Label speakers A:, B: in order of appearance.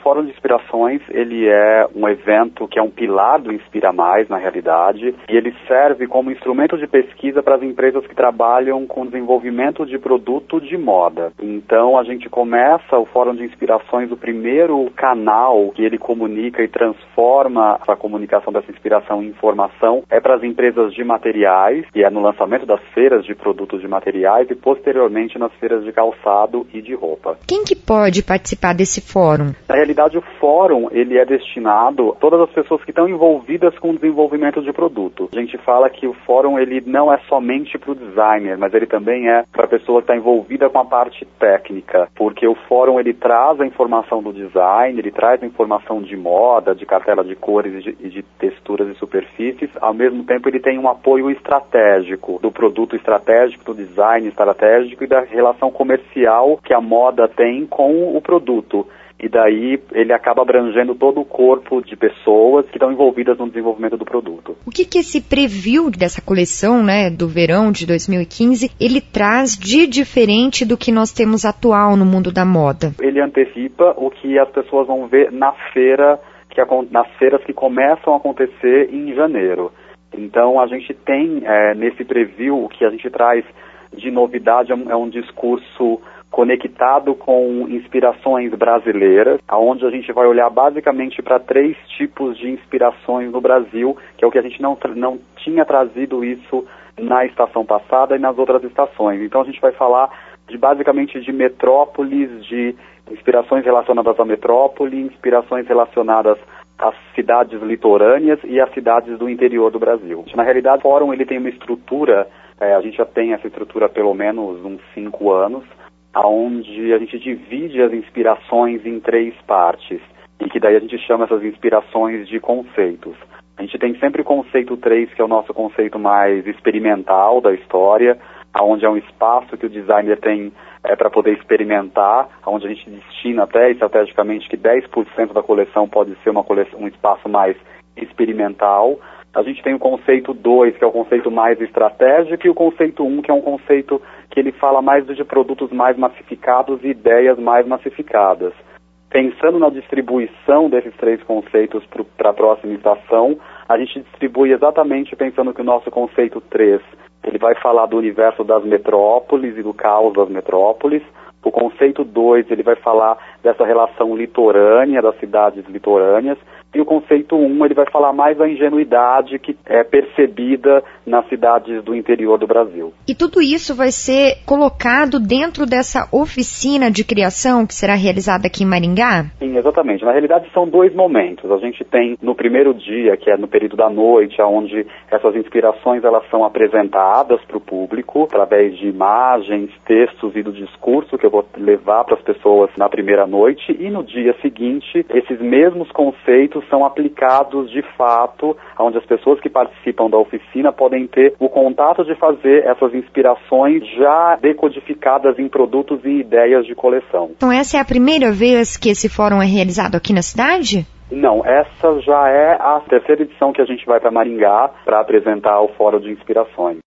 A: Fórum de Inspirações, ele é um evento que é um pilar do Inspira Mais, na realidade, e ele serve como instrumento de pesquisa para as empresas que trabalham com desenvolvimento de produto de moda. Então, a gente começa o Fórum de Inspirações, o primeiro canal que ele comunica e transforma a comunicação dessa inspiração em informação é para as empresas de materiais, que é no lançamento das feiras de produtos de materiais e posteriormente nas feiras de calçado e de roupa.
B: Quem que pode participar desse fórum?
A: Na realidade, o fórum ele é destinado a todas as pessoas que estão envolvidas com o desenvolvimento de produto. A gente fala que o fórum ele não é somente para o designer, mas ele também é para a pessoa que está envolvida com a parte técnica, porque o fórum ele traz a informação do design, ele traz a informação de moda, de cartela de cores e de texturas e superfícies, ao mesmo tempo ele tem um apoio estratégico do produto estratégico, do design estratégico e da relação comercial que a moda tem com o produto. E daí ele acaba abrangendo todo o corpo de pessoas que estão envolvidas no desenvolvimento do produto.
B: O que esse preview dessa coleção, né, do verão de 2015, ele traz de diferente do que nós temos atual no mundo da moda?
A: Ele antecipa o que as pessoas vão ver na feira, nas feiras que começam a acontecer em janeiro. Então a gente tem nesse preview o que a gente traz de novidade é um discurso conectado com inspirações brasileiras, onde a gente vai olhar basicamente para 3 tipos de inspirações no Brasil, que é o que a gente não tinha trazido isso na estação passada e nas outras estações. Então a gente vai falar basicamente de metrópoles, de inspirações relacionadas à metrópole, inspirações relacionadas às cidades litorâneas e às cidades do interior do Brasil. Na realidade, o Fórum ele tem uma estrutura, a gente já tem essa estrutura há pelo menos uns 5 anos, onde a gente divide as inspirações em 3 partes, e que daí a gente chama essas inspirações de conceitos. A gente tem sempre o conceito 3, que é o nosso conceito mais experimental da história, onde é um espaço que o designer tem para poder experimentar, onde a gente destina até estrategicamente que 10% da coleção pode ser um espaço mais experimental. A gente tem o conceito 2, que é o conceito mais estratégico, e o conceito 1, que é um conceito que ele fala mais de produtos mais massificados e ideias mais massificadas. Pensando na distribuição desses 3 conceitos para a próxima estação, a gente distribui exatamente pensando que o nosso conceito 3, ele vai falar do universo das metrópoles e do caos das metrópoles. O conceito 2, ele vai falar dessa relação litorânea, das cidades litorâneas. E o conceito 1, ele vai falar mais da ingenuidade que é percebida nas cidades do interior do Brasil.
B: E tudo isso vai ser colocado dentro dessa oficina de criação que será realizada aqui em Maringá?
A: Sim, exatamente. Na realidade, são 2 momentos. A gente tem no primeiro dia, que é no período da noite, onde essas inspirações elas são apresentadas para o público, através de imagens, textos e do discurso que eu vou levar para as pessoas na primeira noite. E no dia seguinte, esses mesmos conceitos são aplicados de fato, onde as pessoas que participam da oficina podem ter o contato de fazer essas inspirações já decodificadas em produtos e ideias de coleção.
B: Então essa é a primeira vez que esse fórum é realizado aqui na cidade?
A: Não, essa já é a 3ª edição que a gente vai para Maringá para apresentar o Fórum de Inspirações.